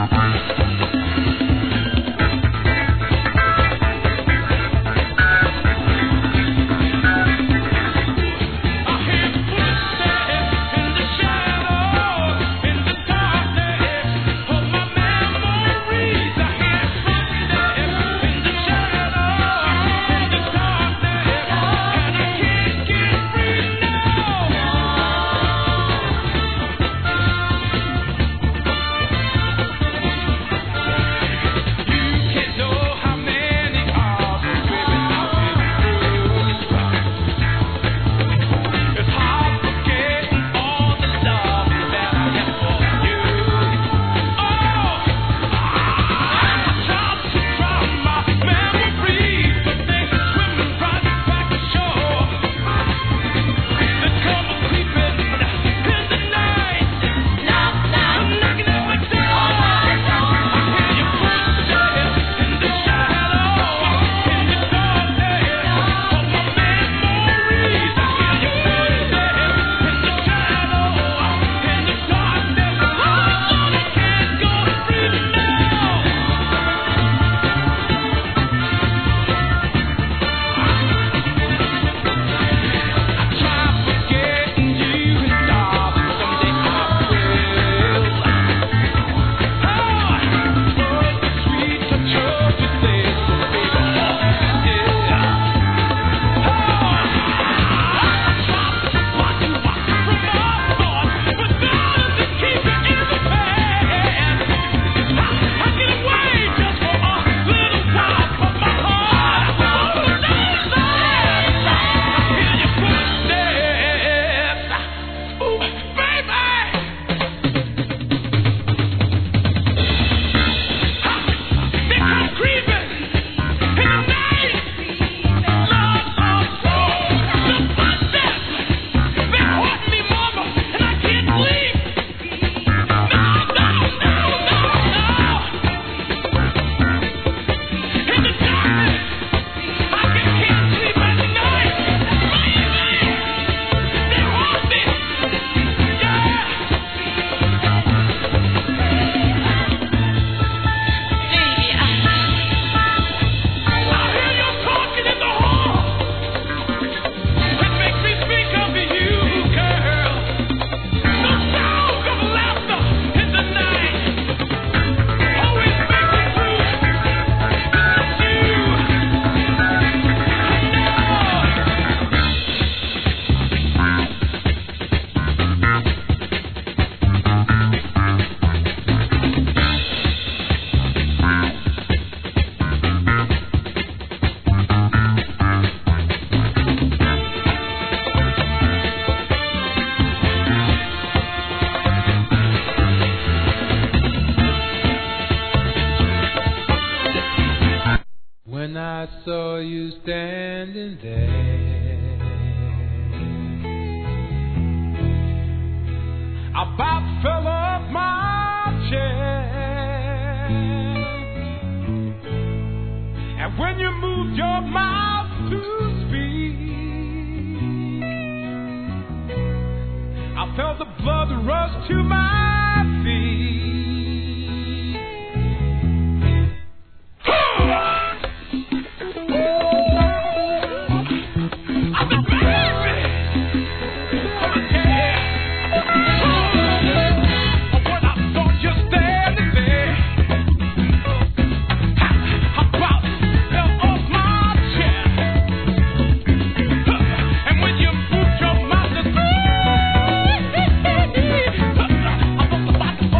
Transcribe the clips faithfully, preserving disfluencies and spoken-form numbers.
I saw you standing there, I about fell off my chair. And when you moved your mouth to speak, I felt the blood rush to my feet. Bye.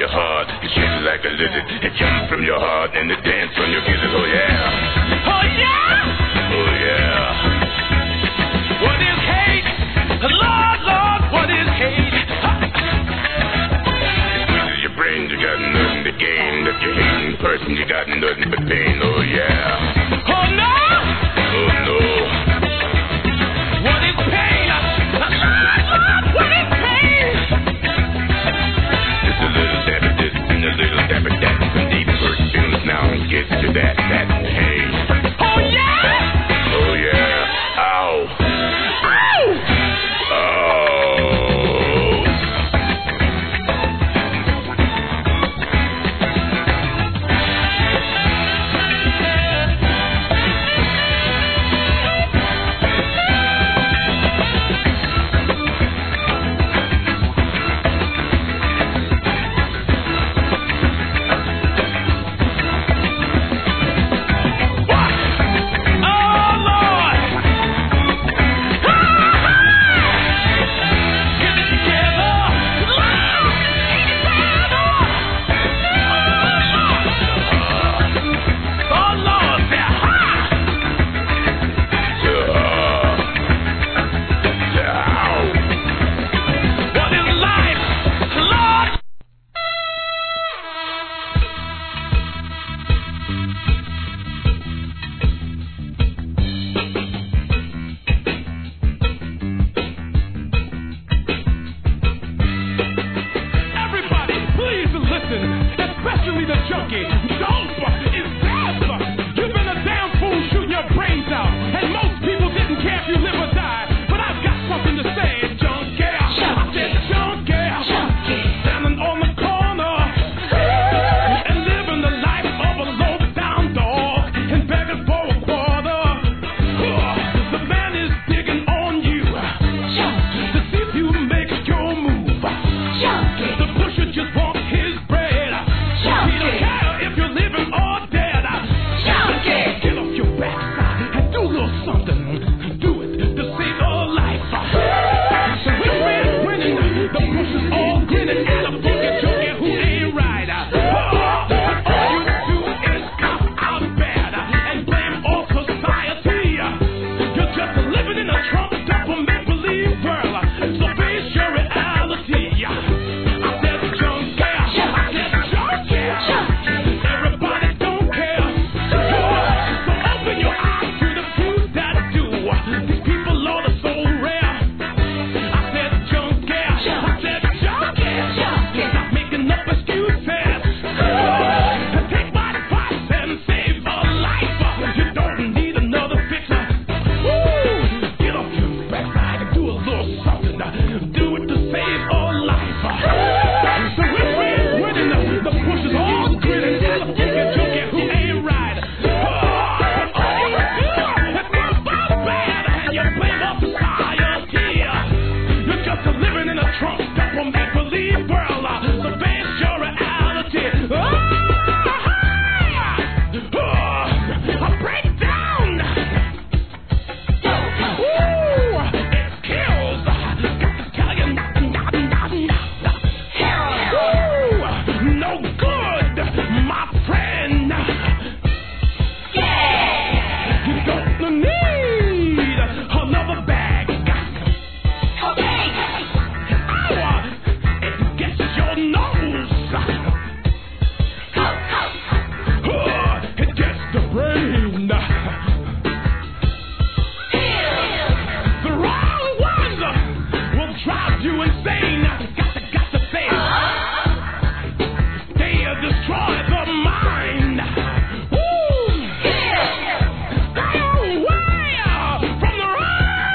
your heart. It shakes like a lizard. It jumps from your heart and it dance on your gizzard. Oh yeah. Oh yeah. Oh yeah. What is hate? Lord, Lord, what is hate? It squeezes your brain. You got nothing to gain. If you're hating person, you got nothing but pain. Oh yeah. Oh no. Oh no. What is pain? Lord, Lord, what is pain? Just a little dab of this and a little dab of that. Some deep perfumes now and get to that, that, hey. Oh yeah! Oh yeah. Ow. Ow! Oh.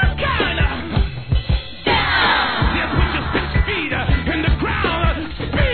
Speed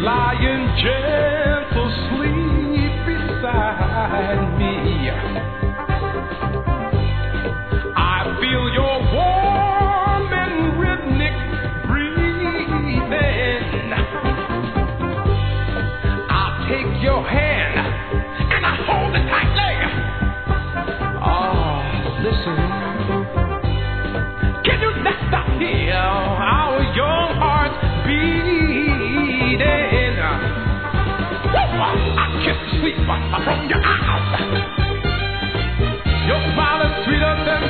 lying gentle sleep beside me. I feel your warm and rhythmic breathing. I'll take your hand and I hold it tightly. Oh, listen. Can you not stop here? Our young hearts beating. Woo! I kiss the sleep from your eyes. Your smile is sweeter than